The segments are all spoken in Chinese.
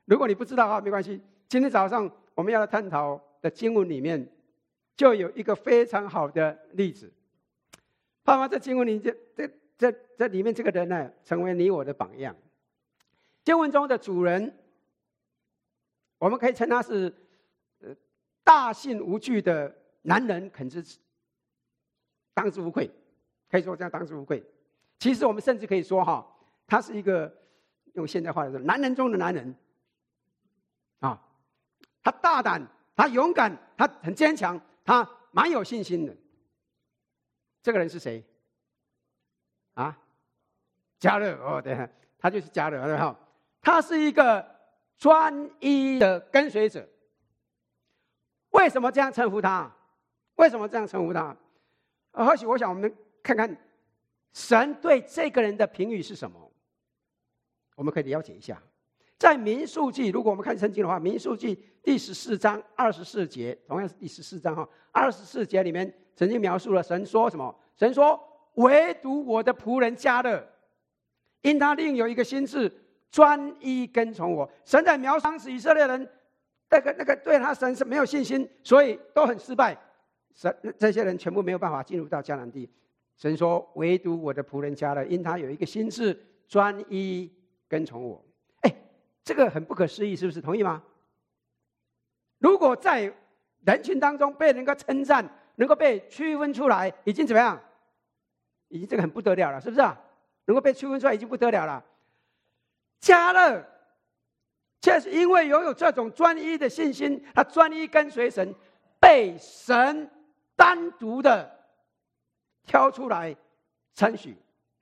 如果你不知道的话，没关系。今天早上我们要来探讨的经文里面，就有一个非常好的例子。盼望这经文里这里面这个人呢，成为你我的榜样。经文中的主人，我们可以称他是大信无惧的男人肯之子，当之无愧，可以说这样当之无愧。其实我们甚至可以说哈，他是一个用现代话来说，男人中的男人啊。他大胆，他勇敢，他很坚强，他蛮有信心的。这个人是谁？啊，迦勒哦，对，他就是迦勒，对哈。他是一个专一的跟随者。为什么这样称呼他？为什么这样称呼他？或许我想我们看看神对这个人的评语是什么，我们可以了解一下。在民数记，如果我们看圣经的话，民数记第14章24节，同样是第14章哈，24节里面曾经描述了神说什么？神说：“唯独我的仆人迦勒，因他另有一个心志，专一跟从我。”神在描述当时以色列人那个对他神是没有信心，所以都很失败。这些人全部没有办法进入到迦南地。神说：“唯独我的仆人迦勒，因他有一个心志，专一跟从我。”这个很不可思议，是不是？同意吗？如果在人群当中被人家称赞，能够被区分出来，已经怎么样？已经这个很不得了了，是不是啊？能够被区分出来已经不得了了。迦勒却是因为拥有这种专一的信心，他专一跟随神，被神单独的挑出来称许。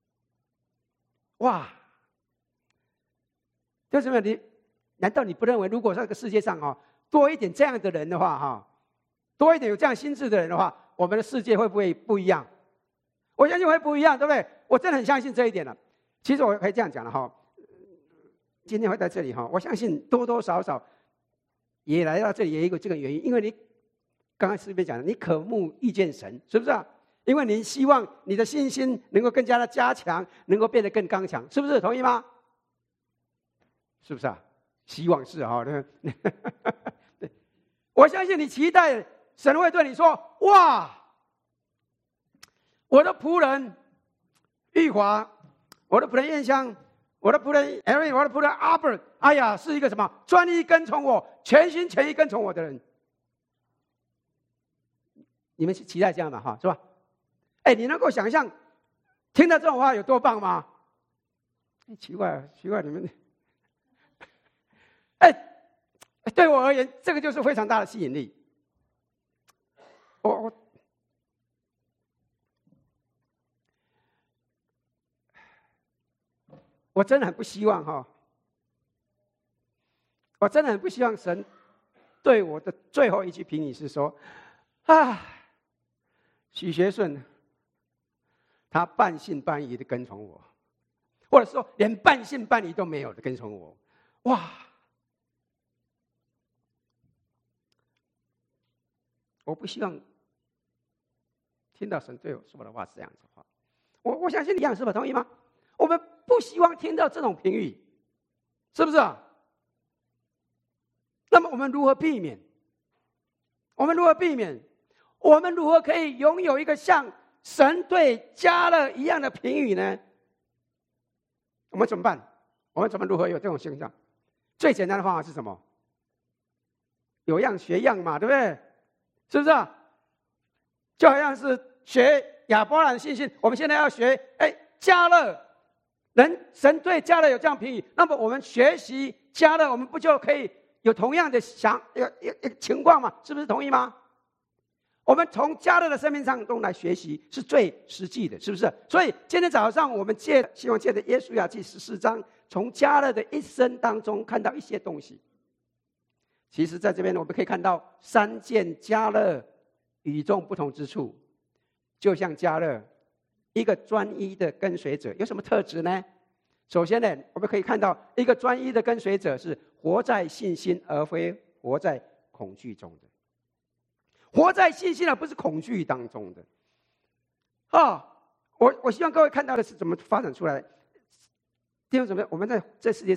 哇！就是难道你不认为，如果这个世界上多一点这样的人的话，多一点有这样心智的人的话，我们的世界会不会不一样？我相信会不一样，对不对？我真的很相信这一点了。其实我可以这样讲了哈，今天会在这里哈，我相信多多少少也来到这里也有一个这个原因，因为你刚刚诗篇讲的，你渴慕遇见神，是不是啊？因为你希望你的信心能够更加的加强，能够变得更刚强，是不是？同意吗？是不是啊？希望是啊，对。我相信你期待神会对你说：“哇，我的仆人玉华，我的仆人燕香，我的仆人 Eric， 我的仆人 Albert， 哎呀，是一个什么专一跟从我、全心全意跟从我的人。”你们是期待这样的哈，是吧？你能够想象听到这种话有多棒吗？奇怪，你们。对我而言，这个就是非常大的吸引力。我真的很不希望我真的很不希望神对我的最后一句评语是说：“许学顺，他半信半疑的跟从我，或者说连半信半疑都没有的跟从我。”哇！我不希望听到神对我说的话是这样子的话。我相信你一样，是吧？同意吗？我们不希望听到这种评语，是不是啊？那么我们如何避免？我们如何可以拥有一个像神对迦勒一样的评语呢？我们怎么办？我们如何有这种现象？最简单的方法是什么？有样学样嘛，对不对？是不是啊？就好像是学亚伯兰的信心，我们现在要学迦勒，神对迦勒有这样评语，那么我们学习迦勒，我们不就可以有同样的情况吗？是不是同意吗？我们从迦勒的生命当中来学习是最实际的，是不是？所以今天早上我们希望借着耶稣亚记14章，从迦勒的一生当中看到一些东西。其实在这边我们可以看到3件迦勒与众不同之处。就像迦勒一个专一的跟随者有什么特质呢？首先呢，我们可以看到一个专一的跟随者是活在信心而非活在恐惧中的，活在信心而不是恐惧当中的。我希望各位看到的是怎么发展出来的。弟兄姊妹，我们在这世界上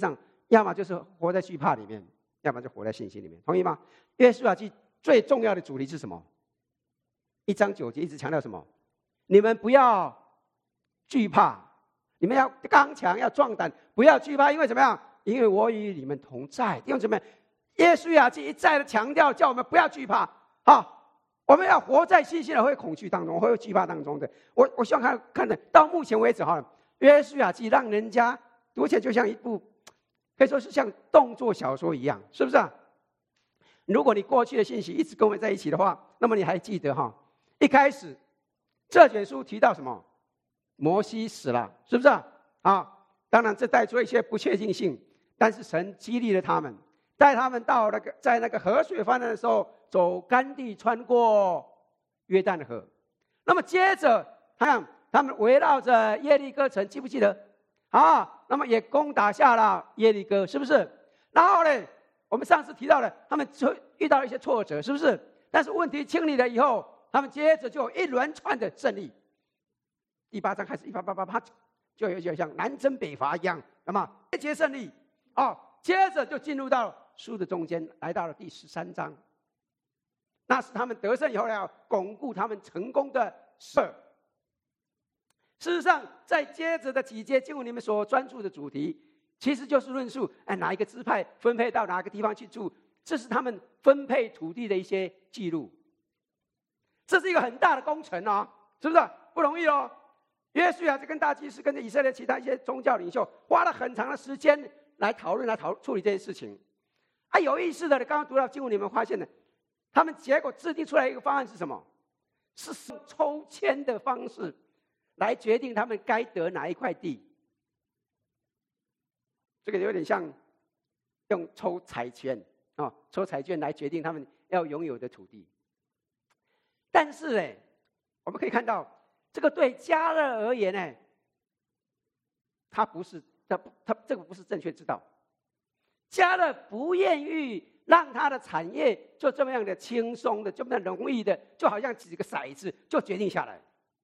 要么就是活在惧怕里面，要么就活在信心里面，同意吗？约书亚记最重要的主题是什么？1章9节一直强调什么？你们不要惧怕，你们要刚强，要壮胆，不要惧怕，因为怎么样？因为我与你们同在。弟兄姊妹，约书亚记一再的强调，叫我们不要惧怕。我们要活在信心的会恐惧当中，会惧怕当中的。我希望看的到目前为止约书亚记让人家读起来就像一部可以说是像动作小说一样，是不是啊？如果你过去的信息一直跟我们在一起的话，那么你还记得一开始这卷书提到什么？摩西死了，是不是当然这带出了一些不确定性，但是神激励了他们，带他们到在那个河水泛滥的时候，走干地，穿过约旦河。那么接着他们围绕着耶利哥城，记不记得？那么也攻打下了耶利哥，是不是？然后呢，我们上次提到了，他们就遇到了一些挫折，是不是？但是问题清理了以后，他们接着就有一连串的胜利。第8章开始，啪，就有点像南征北伐一样，那么节节胜利接着就进入到书的中间，来到了第13章。那是他们得胜以后要巩固他们成功的事。事实上，在接着的几节经文里面所专注的主题，其实就是论述哪一个支派分配到哪个地方去住，这是他们分配土地的一些记录。这是一个很大的工程是不是？不容易约书亚就跟大祭司跟着以色列其他一些宗教领袖花了很长的时间来讨论处理这些事情。有意思的，刚刚读到经文，你们发现的，他们结果制定出来一个方案是什么？是抽签的方式来决定他们该得哪一块地。这个有点像用抽彩券抽彩券来决定他们要拥有的土地。但是我们可以看到，这个对迦勒而言他这个不是正确之道。迦勒不愿意让他的产业就这么样的轻松的，这么容易的，就好像几个骰子就决定下来。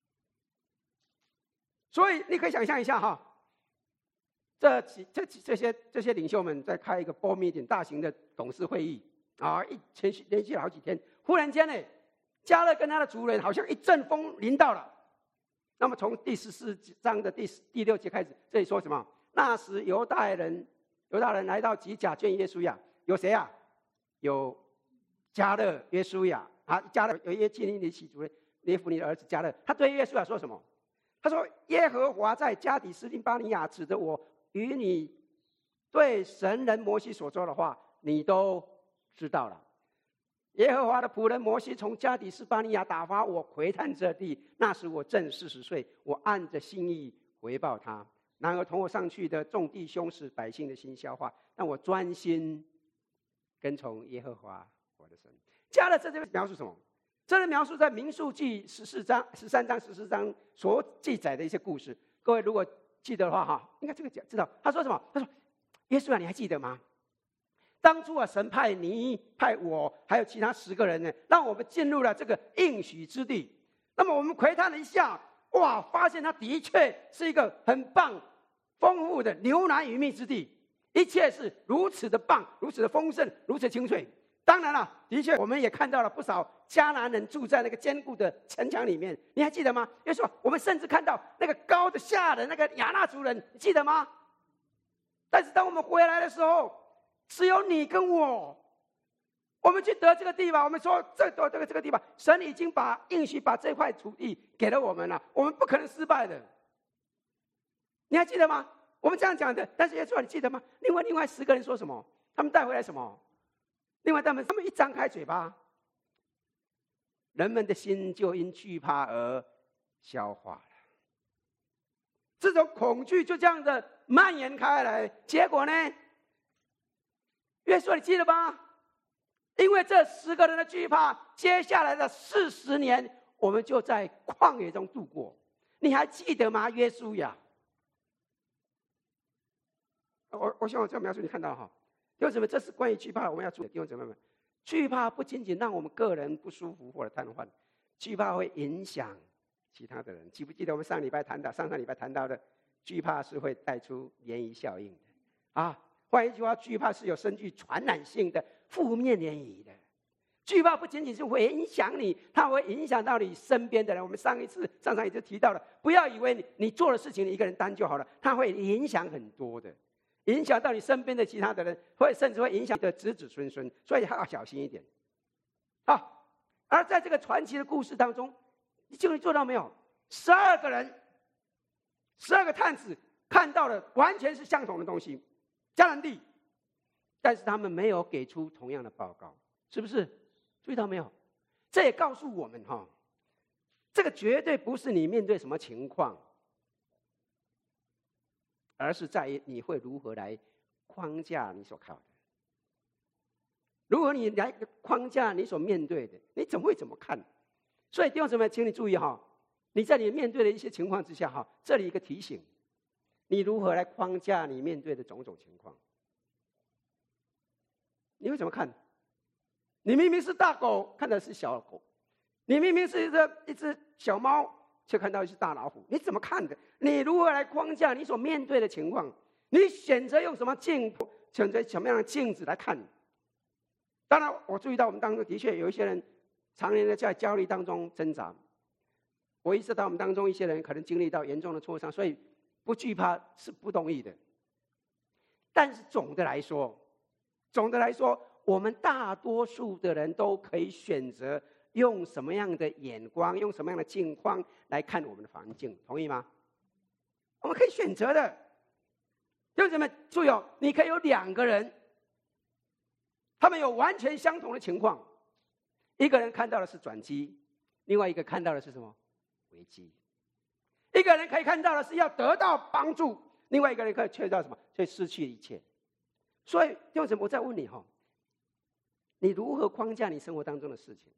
所以你可以想象一下这些领袖们在开一个 board meeting 大型的董事会议连续了好几天，忽然间迦勒跟他的族人好像一阵风临到了。那么从第14章的第6节开始，这里说什么？那时犹大人来到吉甲见约书亚，有谁有迦勒、约书亚迦勒有耶基尼的族人耶孚尼的儿子迦勒。他对约书亚说什么？他说：耶和华在加底斯丁巴尼亚指着我与你对神人摩西所说的话，你都知道了。耶和华的仆人摩西从加底斯巴尼亚打发我窥探这地，那时我正40岁，我按着心意回报他。然而同我上去的众弟兄使百姓的心消化，但我专心跟从耶和华我的神。迦勒这边描述什么？这是描述在民数记13章、14章所记载的一些故事。各位如果记得的话应该这个知道他说什么？他说：约书亚，你还记得吗？当初神派你、派我，还有其他10个人让我们进入了这个应许之地。那么我们窥探了一下，发现它的确是一个很棒、丰富的牛奶与蜜之地，一切是如此的棒，如此的丰盛，如此清脆。当然了，的确我们也看到了不少迦南人住在那个坚固的城墙里面，你还记得吗？约书亚，我们甚至看到那个高的吓人那个亚衲族人，你记得吗？但是当我们回来的时候，只有你跟我们去得这个地方。我们说这个地方，神已经应许把这块土地给了我们了，我们不可能失败的。你还记得吗？我们这样讲的。但是耶稣，你记得吗？另外10个人说什么？他们带回来什么？另外他们一张开嘴巴，人们的心就因惧怕而消化了。这种恐惧就这样的蔓延开来，结果呢？约书亚，你记得吗？因为这10个人的惧怕，接下来的40年，我们就在旷野中度过。你还记得吗？约书亚，我希望这个描述你看到弟兄姊妹，这是关于惧怕我们要注意的。弟兄姊妹们，惧怕不仅仅让我们个人不舒服或者瘫痪，惧怕会影响其他的人。记不记得我们上上礼拜谈到的，惧怕是会带出涟漪效应的换一句话，惧怕是有深具传染性的负面涟漪的。惧怕不仅仅是会影响你，它会影响到你身边的人。我们上一次也就提到了，不要以为你做的事情你一个人担就好了，它会影响很多的，影响到你身边的其他的人，甚至会影响你的子子孙孙，所以还要小心一点。好，而在这个传奇的故事当中，你做到没有？12个人，12个探子看到了完全是相同的东西，迦南地，但是他们没有给出同样的报告，是不是？注意到没有？这也告诉我们这个绝对不是你面对什么情况，而是在于你会如何来框架你所靠的。如果你来框架你所面对的，你怎么看？所以弟兄姊妹，请你注意你在你面对的一些情况之下这里一个提醒，你如何来框架你面对的种种情况？你会怎么看？你明明是大狗，看到是小狗；你明明是一只小猫，却看到一只大老虎。你怎么看的？你如何来框架你所面对的情况？你选择用什么选择什么样的镜子来看？当然，我注意到我们当中的确有一些人常年的在焦虑当中挣扎。我意识到我们当中一些人可能经历到严重的挫伤，所以不惧怕是不容易的。但是总的来说，我们大多数的人都可以选择用什么样的眼光，用什么样的境况来看我们的环境，同意吗？我们可以选择的。弟兄姊妹，注意你可以有2个人，他们有完全相同的情况，一个人看到的是转机，另外一个看到的是什么？危机。一个人可以看到的是要得到帮助，另外一个人可以却到什么？却失去一切。所以弟兄姊妹，我再问你你如何框架你生活当中的事情？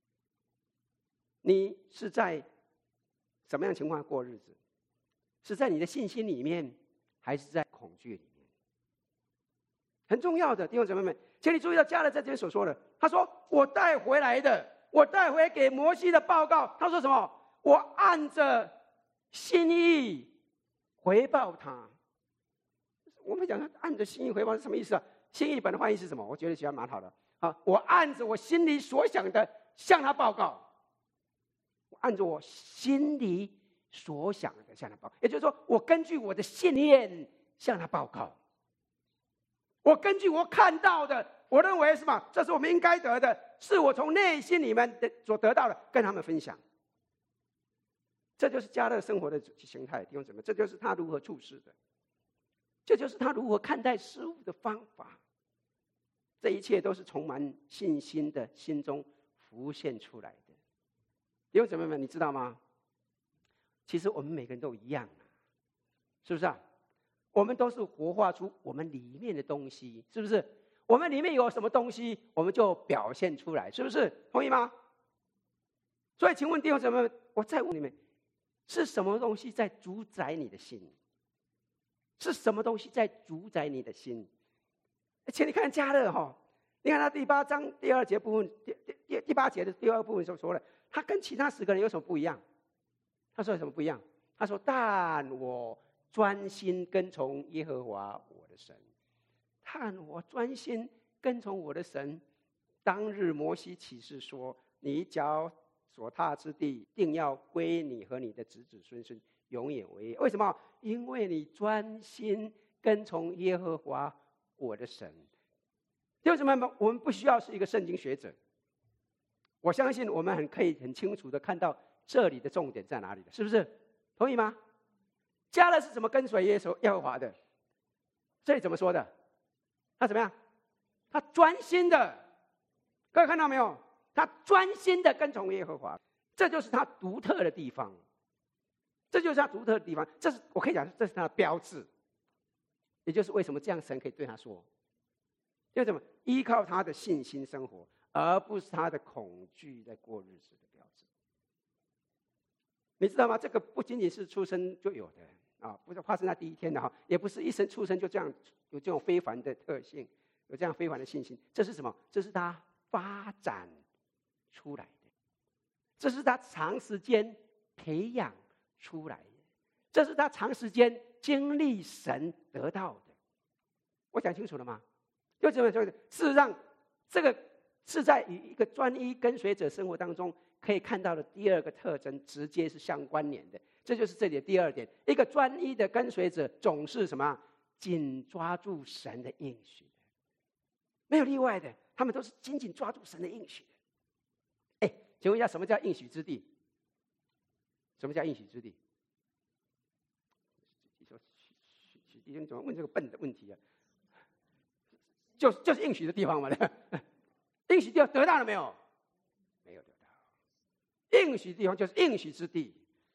你是在什么样的情况过日子？是在你的信心里面，还是在恐惧里面？很重要的弟兄姊妹们，请你注意到加勒在这边所说的，他说：“我带回来给摩西的报告。”他说什么？我按着心意回报他。我们讲按着心意回报是什么意思啊？新译本的翻译是什么？我觉得其实蛮好的。我按着我心里所想的向他报告。我按着我心里所想的向他报告，也就是说，我根据我的信念向他报告。我根据我看到的，我认为什么？这是我们应该得的，是我从内心里面所得到的，跟他们分享。这就是加勒生活的形态，弟兄姊妹，这就是他如何处事的，这就是他如何看待事物的方法。这一切都是充满信心的心中浮现出来的。弟兄姊妹们，你知道吗？其实我们每个人都一样是不是啊？我们都是活化出我们里面的东西，是不是？我们里面有什么东西，我们就表现出来，是不是？同意吗？所以请问弟兄姊妹们，我再问你们，是什么东西在主宰你的心？是什么东西在主宰你的心？请你看加勒你看他第8章第2节部分，第8节的第2部分所说的，他跟其他10个人有什么不一样？他说有什么不一样？他说：“但我专心跟从耶和华我的神。但我专心跟从我的神。当日摩西起誓说：你脚所踏之地，定要归你和你的子子孙孙，永远为业。为什么？因为你专心跟从耶和华我的神。”弟兄姊妹们，我们不需要是一个圣经学者，我相信我们可以很清楚的看到这里的重点在哪里的，是不是？同意吗？加勒是怎么跟随耶和华的？这里怎么说的？他怎么样？他专心的，各位看到没有？他专心的跟从耶和华，这就是他独特的地方，这就是他独特的地方。这是我可以讲，这是他的标志，也就是为什么这样神可以对他说，就怎么依靠他的信心生活，而不是他的恐惧在过日子的标志。你知道吗？这个不仅仅是出生就有的不是发生在第一天的也不是一生出生就这样有这种非凡的特性，有这样非凡的信心。这是什么？这是他发展出来的，这是他长时间培养出来的，这是他长时间经历神得到的。 我讲清楚了吗？就这么说，事实上，这个是在与一个专一跟随者生活当中可以看到的第二个特征，直接是相关联的。这就是这里的第二点：一个专一的跟随者总是什么？紧抓住神的应许的，没有例外的，他们都是紧紧抓住神的应许的。哎，请问一下，什么叫应许之地？什么叫应许之地？你说许弟兄怎么问这个笨的问题啊？就是应许的地方嘛，应许地方得到了没有？没有得到。应许地方就是应许之地。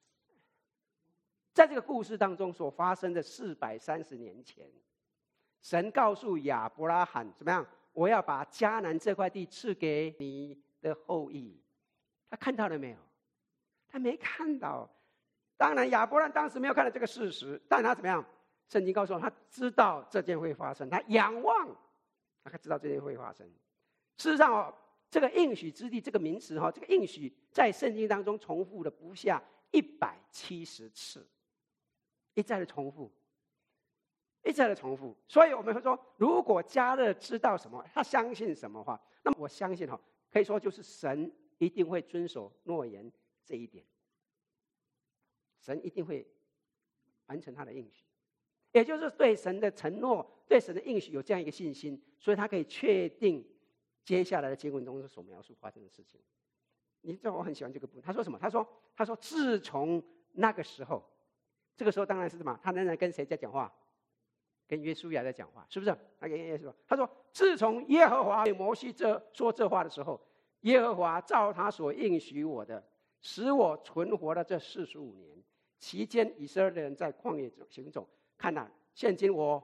在这个故事当中所发生的430年前，神告诉亚伯拉罕怎么样？我要把迦南这块地赐给你的后裔。他看到了没有？他没看到。当然，亚伯拉罕当时没有看到这个事实，但他怎么样？圣经告诉我，他知道这件会发生，他仰望，他知道这件会发生。事实上这个应许之地这个名词这个应许在圣经当中重复了不下170次，一再的重复，一再的重复。所以我们会说，如果迦勒知道什么，他相信什么话，那么我相信可以说就是神一定会遵守诺言这一点，神一定会完成他的应许，也就是对神的承诺、对神的应许有这样一个信心，所以他可以确定接下来的经文中所描述发生的事情。你知道我很喜欢这个部分，他说什么？他说自从那个时候，这个时候当然是什么？他仍然跟谁在讲话？跟约书亚在讲话，是不是？他跟耶稣说，他说自从耶和华对摩西说这话的时候，耶和华照他所应许我的，使我存活了这45年，期间以色列人在旷野中行走。看哪，现今我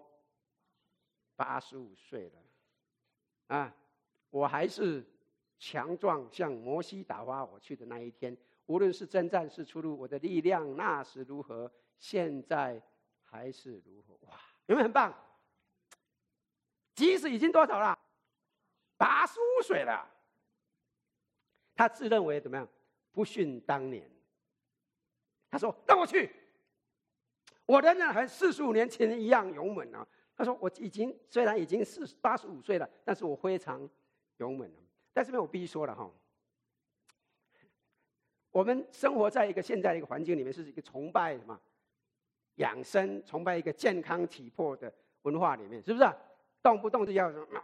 85岁了，我还是强壮，像摩西打发我去的那一天。无论是征战是出入，我的力量那时如何，现在还是如何。哇，有没有很棒？即使已经多少了？85岁了，他自认为怎么样？不逊当年。他说：“让我去，我仍然和45年前一样勇猛啊。”他说：“我虽然已经85岁了，但是我非常勇猛了。”但是我必须说了我们生活在一个现在的一个环境里面，是一个崇拜什么养生、崇拜一个健康体魄的文化里面，是不是？动不动就要什么，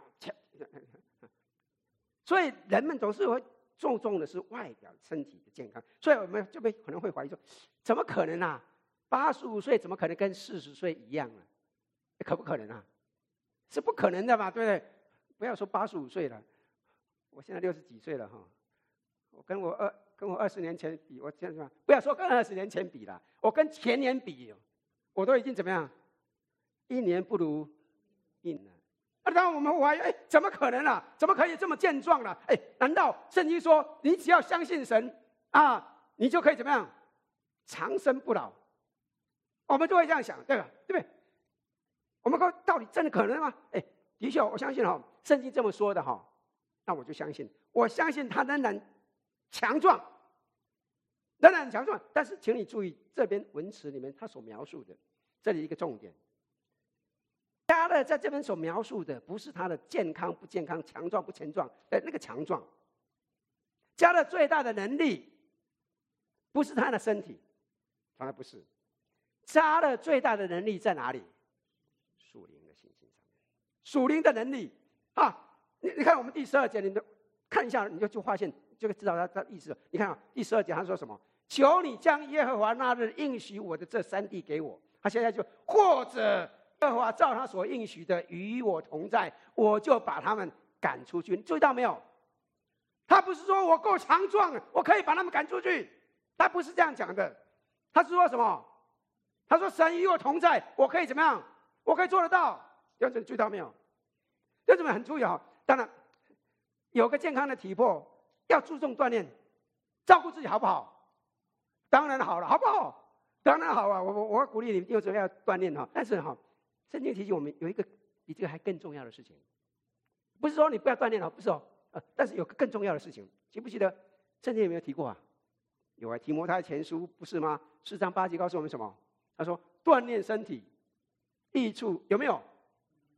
所以人们总是会注重的是外表身体的健康，所以我们就可能会怀疑说，怎么可能啊？85岁怎么可能跟40岁一样啊？可不可能啊？是不可能的嘛，对不对？不要说85岁了，我现在60几岁了我跟我20年前比，我现在不要说跟20年前比了，我跟前年比，我都已经怎么样？一年不如一年。当我们怀疑，怎么可能啊？怎么可以这么健壮了？难道圣经说你只要相信神你就可以怎么样？长生不老？我们就会这样想，对吧？对不对？我们说到底真的可能吗？的确，我相信圣经这么说的那我就相信，我相信他仍然强壮，仍然强壮。但是，请你注意这边文词里面他所描述的，这里一个重点。迦勒在这边所描述的不是他的健康不健康、强壮不强壮的那个强壮。迦勒最大的能力不是他的身体，从来不是。迦勒最大的能力在哪里？属灵的信心上面，属灵的能力你看我们第12节，你看一下，你就发现，就知道他的意思。你看第12节他说什么？求你将耶和华那日应许我的这3地给我。他现在就或者耶和华照他所应许的与我同在，我就把他们赶出去。你注意到没有？他不是说我够强壮，我可以把他们赶出去，他不是这样讲的。他是说什么？他说神与我同在，我可以怎么样？我可以做得到。有人注意到没有？有人很注意当然，有个健康的体魄，要注重锻炼，照顾自己好不好？当然好了，好不好？当然好啊！我鼓励你们有时候要锻炼但是圣经提醒我们有一个比这个还更重要的事情，不是说你不要锻炼不是但是有个更重要的事情，记不记得圣经有没有提过啊？有啊，提摩太前书不是吗？4章8节告诉我们什么？他说锻炼身体益处有没有？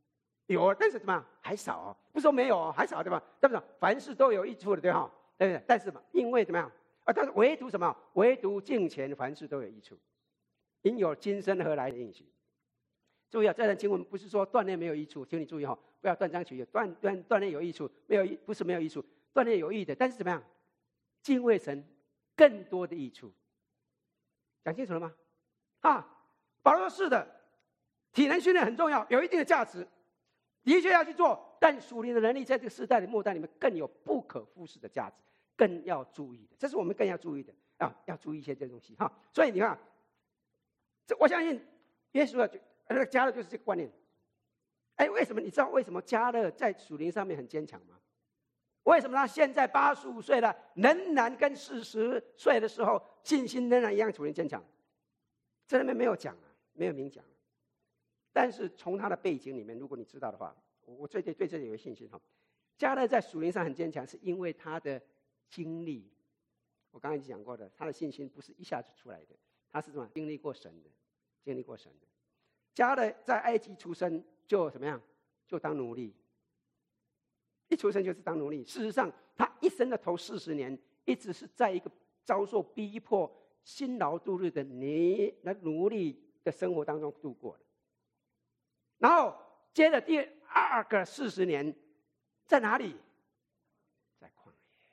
有，但是怎么样还少哦？不是说没有哦，还少对吧？对不对？凡事都有益处的，对哈？对不对？但是嘛，因为怎么样啊？但是唯独什么？唯独敬虔，凡事都有益处。因有今生何来的应许？注意啊，这段经文不是说锻炼没有益处，请你注意哈，不要断章取义。锻炼有益处，不是没有益处，锻炼有益的。但是怎么样？敬畏神更多的益处，讲清楚了吗？保罗说是的，体能训练很重要，有一定的价值，的确要去做。但属灵的能力在这个时代的末代里面更有不可忽视的价值，更要注意的，这是我们更要注意的要注意一些这东西哈。所以你看，我相信耶稣加勒就是这个观念。为什么你知道为什么加勒在属灵上面很坚强吗？为什么他现在85岁了，仍然跟40岁的时候信心仍然一样属灵坚强？这里面没有讲没有明讲。但是从他的背景里面，如果你知道的话，我对这里有信心哈。加勒在属灵上很坚强，是因为他的经历。我刚才已经讲过的，他的信心不是一下子出来的，他是怎么经历过神的，经历过神的。加勒在埃及出生就怎么样？就当奴隶，一出生就是当奴隶。事实上，他一生的头40年，一直是在一个遭受逼迫、辛劳度日的奴隶的生活当中度过的。然后接着第2个40年，在哪里？在旷野。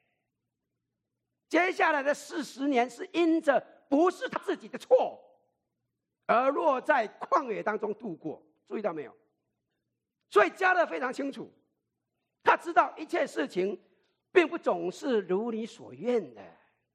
接下来的40年是因着不是他自己的错，而落在旷野当中度过。注意到没有？所以加勒非常清楚，他知道一切事情并不总是如你所愿的。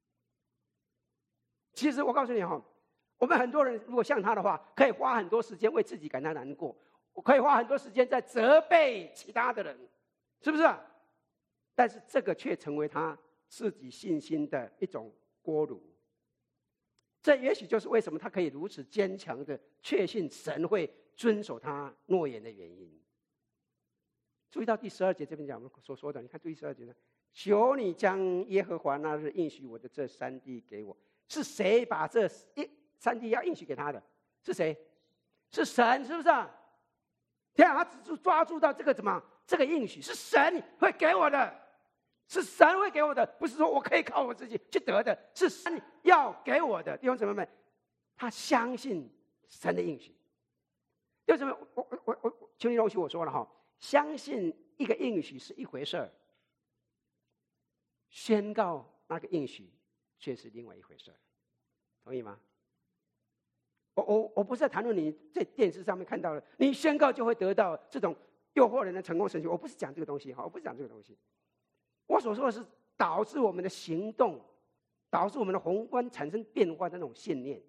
其实我告诉你哈，我们很多人如果像他的话，可以花很多时间为自己感到难过，我可以花很多时间在责备其他的人，是不是？但是这个却成为他自己信心的一种锅炉。这也许就是为什么他可以如此坚强的确信神会遵守他诺言的原因。注意到第12节这边讲我们所说的，你看第12节呢，求你将耶和华那日应许我的这3地给我。是谁把这3地要应许给他的？是谁？是神，是不是？天啊，他只抓住到这个这个应许是神会给我的，是神会给我的，不是说我可以靠我自己去得的，是神要给我的。弟兄姊妹们，他相信神的应许。弟兄姊妹，我求你容许我说了哈，相信一个应许是一回事儿，宣告那个应许却是另外一回事，同意吗？我不是在谈论你在电视上面看到的，你宣告就会得到这种诱惑人的成功神学。我不是讲这个东西，我不是讲这个东西。我所说的是导致我们的行动，导致我们的宏观产生变化的那种信念。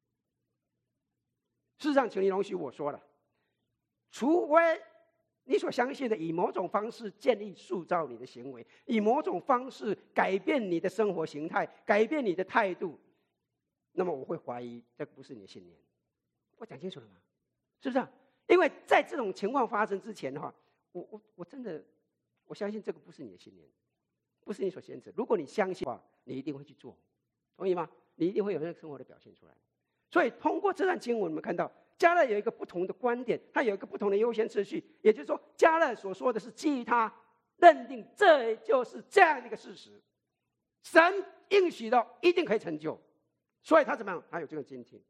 事实上，请你容许我说了，除非你所相信的以某种方式建立塑造你的行为，以某种方式改变你的生活形态，改变你的态度，那么我会怀疑这不是你的信念。我讲清楚了吗？是不是？因为在这种情况发生之前的话，我真的我相信这个不是你的信念，不是你所坚持。如果你相信的话，你一定会去做，同意吗？你一定会有那个生活的表现出来。所以通过这段经文，我们看到加勒有一个不同的观点，他有一个不同的优先次序。也就是说，加勒所说的是基于他认定这就是这样的一个事实，神应许的一定可以成就，所以他怎么样？他有这个坚定。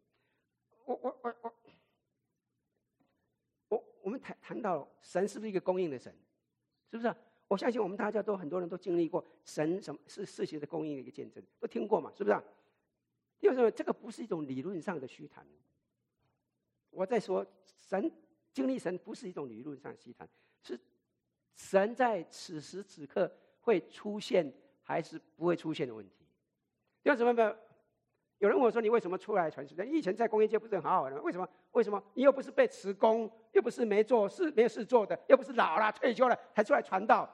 我们谈到神是不是一个供应的神？是不是？我相信我们大家都很多人都经历过神什么是事情的供应的一个见证，都听过嘛？是不是？因为这个不是一种理论上的虚谈。我在说经历神不是一种理论上的虚谈，是神在此时此刻会出现还是不会出现的问题。弟兄姊妹们，有人问我说：“你为什么出来传福音？你以前在工业界不是很好的吗？为什么？你又不是被辞工，又不是没有事做的，又不是老了退休了才出来传道？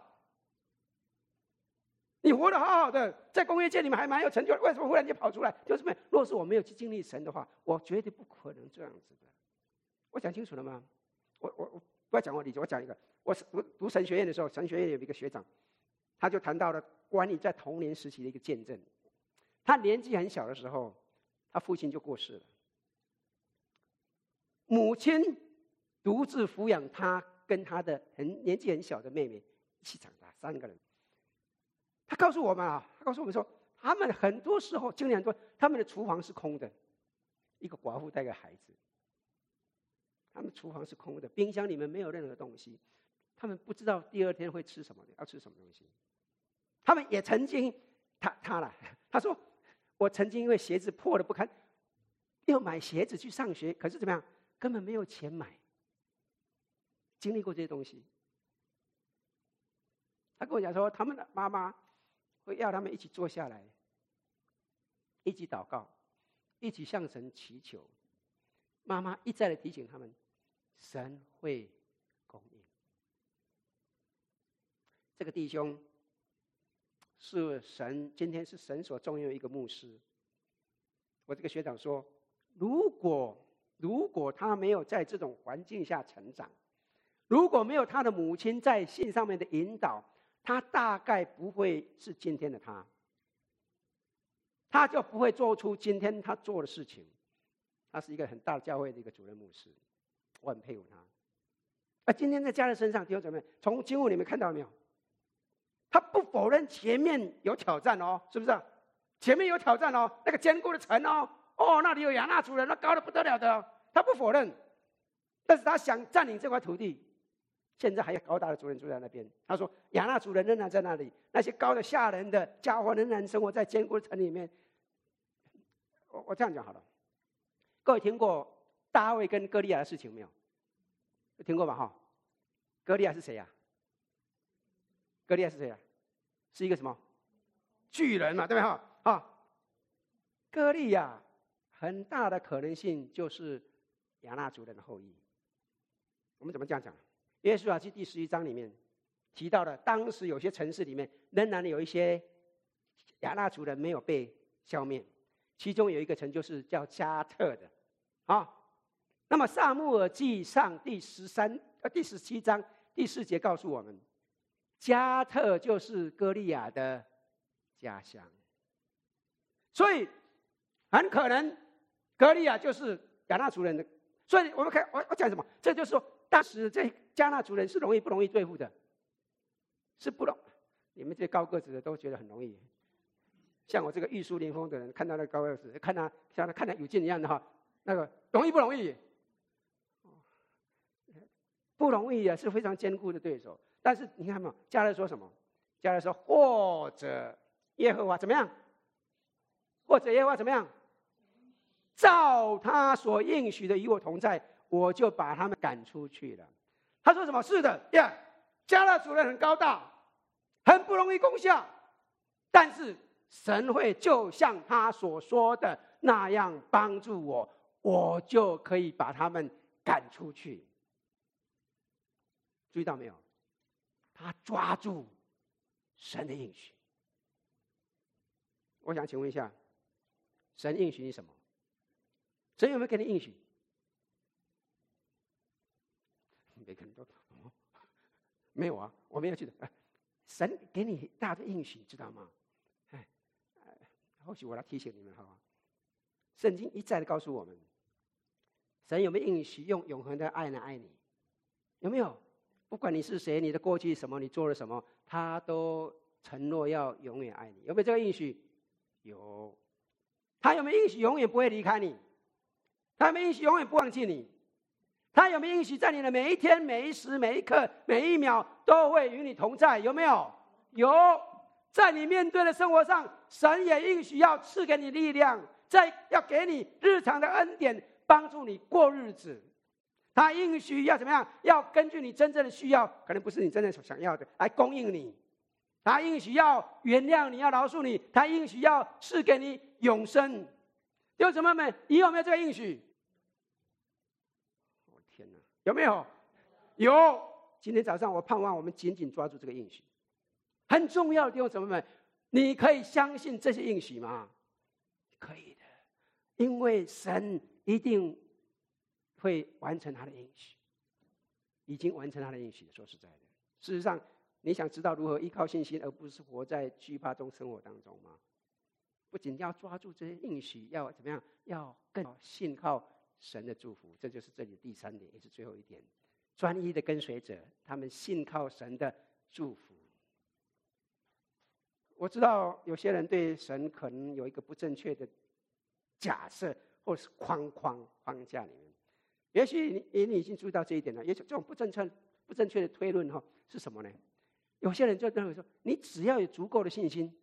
你活得好好的，在工业界里面还蛮有成就的，为什么忽然间跑出来？弟兄姊妹，若是我没有去经历神的话，我绝对不可能这样子的。我讲清楚了吗？我不要讲我理解，我讲一个。我读神学院的时候，神学院有一个学长，他就谈到了关于在童年时期的一个见证。他年纪很小的时候，他父亲就过世了，母亲独自抚养他跟他的年纪很小的妹妹一起长大，3个人。他告诉我们说，他们很多时候经历很多，他们的厨房是空的，一个寡妇带个孩子，他们厨房是空的，冰箱里面没有任何东西，他们不知道第2天会吃什么，要吃什么东西。他们也曾经，他说我曾经因为鞋子破了不堪，要买鞋子去上学，可是怎么样，根本没有钱买。经历过这些东西，他跟我讲说，他们的妈妈会要他们一起坐下来，一起祷告，一起向神祈求。妈妈一再的提醒他们，神会供应。这个弟兄是今天是神所重用一个牧师。我这个学长说，如果他没有在这种环境下成长，如果没有他的母亲在信上面的引导，他大概不会是今天的他就不会做出今天他做的事情。他是一个很大的教会的一个主任牧师，我很佩服他。今天在家人身上，弟兄姊妹，从经文里面看到没有？他不否认前面有挑战哦，是不是？前面有挑战哦，那个坚固的城哦，那里有亚纳族人，那高的不得了的哦，他不否认。但是他想占领这块土地，现在还有高大的族人住在那边。他说亚纳族人仍然在那里，那些高的吓人的家伙仍然生活在坚固的城里面。我这样讲好了，各位听过大卫跟歌利亚的事情没有？有听过吧？哈，歌利亚是谁呀？歌利亚是谁呀？是一个什么巨人嘛，对吧？歌利亚很大的可能性就是亚纳族人的后裔。我们怎么这样讲？约书亚记第11章里面提到了，当时有些城市里面仍然有一些亚纳族人没有被消灭，其中有一个城就是叫加特的。那么撒母耳记上第17章第4节告诉我们，加特就是歌利亚的家乡，所以很可能歌利亚就是亚纳族人的。所以我们看我讲什么？这就是说，当时这加纳族人是不容易对付的，是不容。你们这些高个子的都觉得很容易，像我这个玉树临风的人，看到那高个子，看他像他看他有劲一样的那个容易不容易？不容易啊，是非常坚固的对手。但是你看没有，加勒说什么？加勒说，或者耶和华怎么样？或者耶和华怎么样？照他所应许的与我同在，我就把他们赶出去了。他说什么？是的呀，加勒族人很高大，很不容易攻下，但是神会就像他所说的那样帮助我，我就可以把他们赶出去。注意到没有？他抓住神的应许。我想请问一下，神应许你什么？神有没有给你应许？每个人都没有啊，我没有记得。神给你一大堆应许，知道吗？或许我来提醒你们好吧。圣经一再的告诉我们，神有没有应许用永恒的爱来爱你？有没有？不管你是谁，你的过去什么，你做了什么，他都承诺要永远爱你。有没有这个应许？有。他有没有应许永远不会离开你？他有没有应许永远不忘记你？他有没有应许在你的每一天、每一时、每一刻、每一秒都会与你同在？有没有？有。在你面对的生活上，神也应许要赐给你力量，要给你日常的恩典，帮助你过日子。他应许要怎么样？要根据你真正的需要，可能不是你真正所想要的，来供应你。他应许要原谅你，要饶恕你。他应许要赐给你永生。弟兄姊妹们，你有没有这个应许？我天哪，有没有？有。今天早上我盼望我们紧紧抓住这个应许，很重要的弟兄姊妹们，你可以相信这些应许吗？可以的，因为神一定会完成他的应许，已经完成他的应许。说实在的，事实上，你想知道如何依靠信心，而不是活在惧怕中生活当中吗？不仅要抓住这些应许，要怎么样？要更信靠神的祝福。这就是这里第3点，也是最后一点。 专一的跟随者，他们信靠神的祝福。我知道有些人对神可能有一个不正确的假设，或是框架里面。也许你已经注意到这一点了。也许这种不正确的推论是什么呢？有些人就认为说，你只要有足够的信心，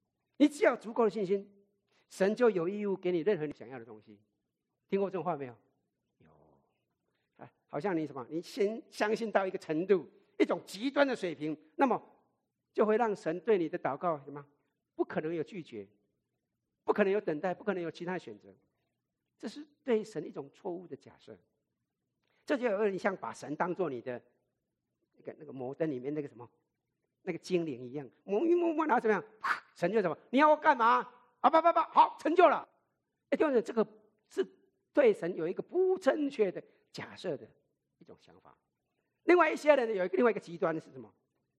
神就有义务给你任何你想要的东西。听过这种话没有？有。好像你先相信到一个程度，一种极端的水平，那么就会让神对你的祷告不可能有拒绝，不可能有等待，不可能有其他选择。这是对神一种错误的假设。这就有点像把神当作你的那个摩登里面那个精灵一样，摸一摸，然后怎么样？神就什么？你要我干嘛？好，成就了。就是这个是对神有一个不正确的假设的一种想法。另外一些人有另外一个极端的是什么？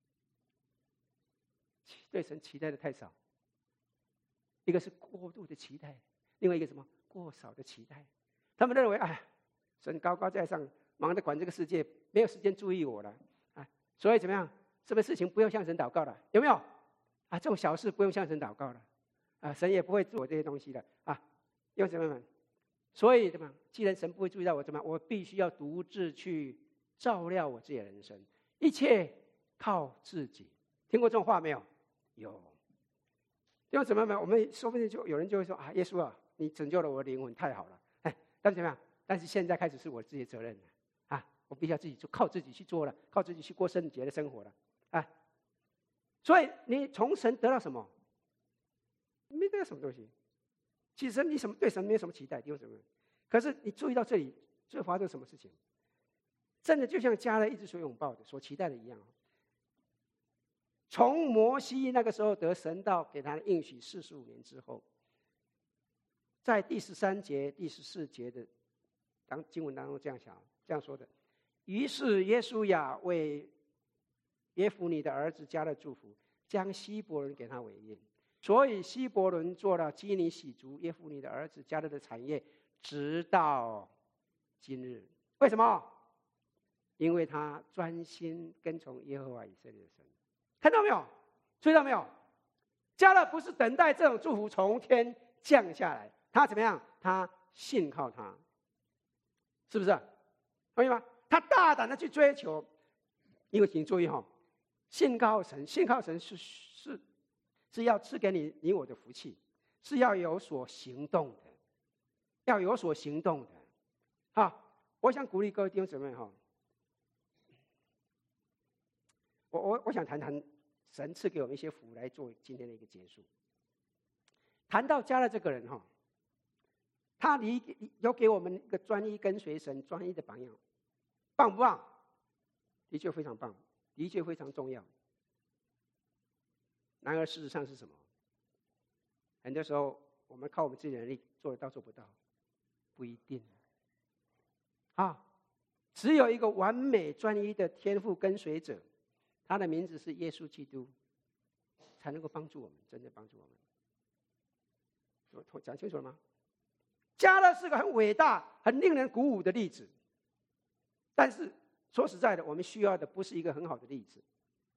对神期待的太少，一个是过度的期待，另外一个什么？过少的期待。他们认为，神高高在上，忙着管这个世界，没有时间注意我了，所以怎么样？什么事情不用向神祷告了？有没有？这种小事不用向神祷告了，神也不会做这些东西的用什么？所以怎么样？既然神不会注意到我，怎么样？我必须要独自去照料我自己的人生，一切靠自己。听过这种话没有？有。用什么？我们说不定就有人就会说耶稣啊，你拯救了我的灵魂，太好了。但是怎么样？但是现在开始是我自己的责任了我必须要自己就靠自己去做了，靠自己去过圣洁的生活了所以你从神得到什么？没得到什么东西。其实你对神没有什么期待，有什么？可是你注意到这里，就会发生什么事情？真的就像加勒一直所拥抱的、所期待的一样。从摩西那个时候得神道给他的应许45年之后，在第13节、第14节的经文当中这样说的。于是耶稣亚为耶孚尼的儿子加勒祝福，将希伯伦给他为业。所以希伯伦做了基尼洗族耶孚尼的儿子加勒的产业，直到今日。为什么？因为他专心跟从耶和华以色列的神。看到没有？注意到没有？加勒不是等待这种祝福从天降下来，他怎么样？他信靠他，是不是？同意吗？他大胆的去追求，因为请注意信靠神是要赐给你我的福气，是要有所行动的，我想鼓励各位弟兄姊妹我想谈谈神赐给我们一些福来做今天的一个结束。谈到加勒这个人他有给我们一个专一跟随神、专一的榜样，棒不棒？的确非常棒，的确非常重要。然而事实上是什么？很多时候我们靠我们自己的能力做得到做不到，不一定只有一个完美专一的天父跟随者，他的名字是耶稣基督，才能够帮助我们，真正帮助我们。讲清楚了吗？加勒是个很伟大、很令人鼓舞的例子，但是说实在的，我们需要的不是一个很好的例子。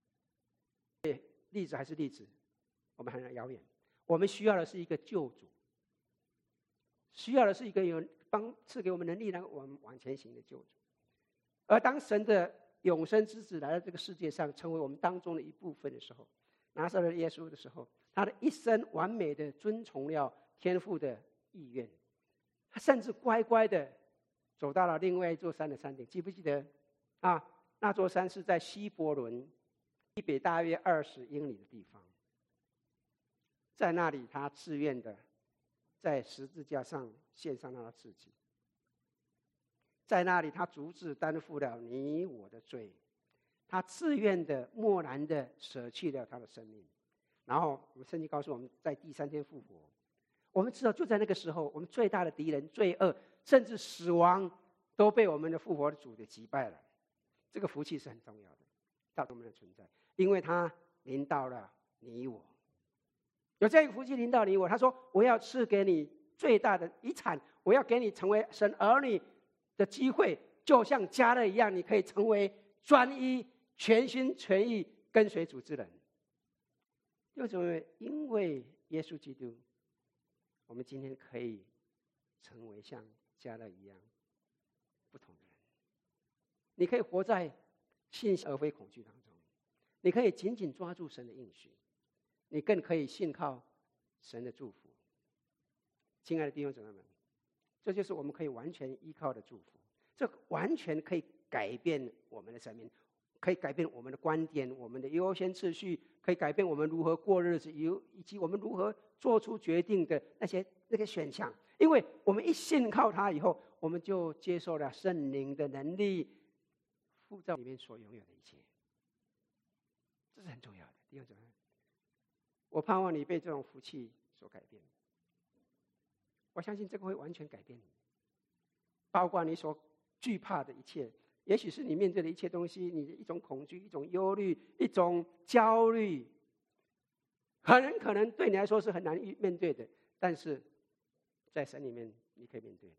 例子还是例子，我们很遥远。我们需要的是一个救主，需要的是一个赐给我们能力让我们往前行的救主。而当神的永生之子来到这个世界上，成为我们当中的一部分的时候，拿撒勒耶稣的时候，他的一生完美的遵从了天父的意愿，他甚至乖乖的走到了另外一座山的山顶。记不记得那座山是在希伯伦以北大约20英里的地方，在那里他自愿的在十字架上献上他的自己，在那里他独自担负了你我的罪，他自愿的默然的舍弃了他的生命，然后我们圣经告诉我们，在第3天复活。我们知道就在那个时候，我们最大的敌人罪恶甚至死亡都被我们的复活的主给击败了。这个福气是很重要的，到我们的存在，因为他临到了你我。有这个福气临到你我，他说我要赐给你最大的遗产，我要给你成为神儿女的机会， 就像迦勒一样，你可以成为专一、全心全意跟随主之人。为什么？因为耶稣基督，我们今天可以成为像迦勒一样不同的人。你可以活在信心而非恐惧当中，你可以紧紧抓住神的应许，你更可以信靠神的祝福。亲爱的弟兄姊妹们，这就是我们可以完全依靠的祝福。这完全可以改变我们的生命，可以改变我们的观点，我们的优先次序，可以改变我们如何过日子，以及我们如何做出决定的那个选项。因为我们一信靠他以后，我们就接受了圣灵的能力，附在里面所拥有的一切。这是很重要的。弟兄姊妹，我盼望你被这种福气所改变。我相信这个会完全改变你，包括你所惧怕的一切，也许是你面对的一切东西，你的一种恐惧、一种忧虑、一种焦虑，可能对你来说是很难面对的，但是在神里面你可以面对的。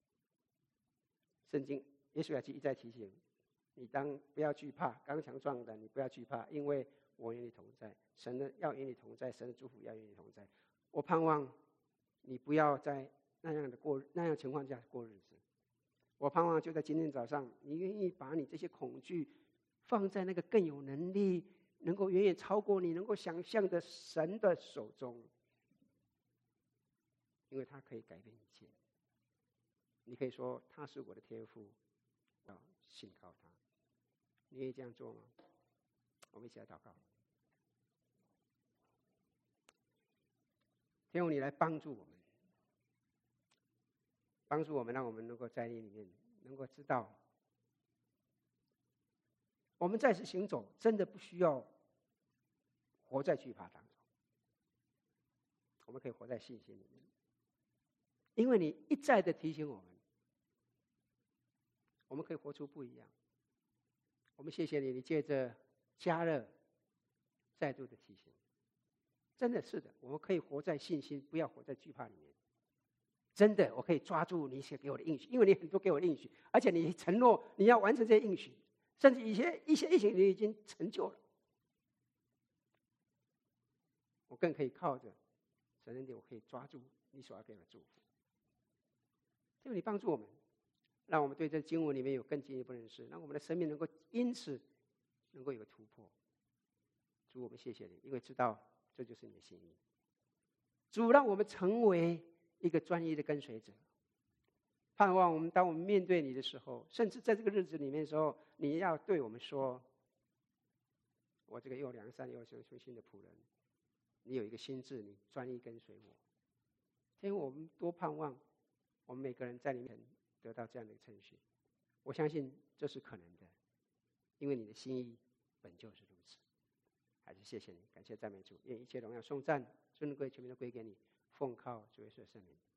圣经耶稣一再提醒你，当不要惧怕，刚强壮胆，你不要惧怕，因为我与你同在。神的要与你同在，神的祝福要与你同在。我盼望你不要在那样情况下过日子。我盼望就在今天早上，你愿意把你这些恐惧放在那个更有能力、能够远远超过你能够想象的神的手中，因为他可以改变一切。你可以说他是我的天父，我要信靠他。你愿意这样做吗？我们一起来祷告。天父，你来帮助我们，让我们能够在你里面能够知道，我们在此行走，真的不需要活在惧怕当中，我们可以活在信心里面，因为你一再的提醒我们，我们可以活出不一样。我们谢谢你，你借着加勒再度的提醒，真的是的，我们可以活在信心，不要活在惧怕里面。真的，我可以抓住你写给我的应许，因为你很多给我的应许，而且你承诺你要完成这些应许，甚至一些应许你已经成就了。我更可以靠着神的恩，我可以抓住你所要给我的祝福。因为你帮助我们，让我们对这经文里面有更进一步的认识，让我们的生命能够因此能够有个突破。主，我们谢谢你，因为知道这就是你的心意。主，让我们成为一个专一的跟随者，盼望我们当我们面对你的时候，甚至在这个日子里面的时候，你要对我们说：“我这个又良善又忠心的仆人，你有一个心志，你专一跟随我。”因为我们多盼望我们每个人在里面得到这样的一个称许。我相信这是可能的，因为你的心意本就是如此。还是谢谢你，感谢赞美主，愿一切荣耀颂赞尊贵全面都归给你，奉靠主耶稣的圣名。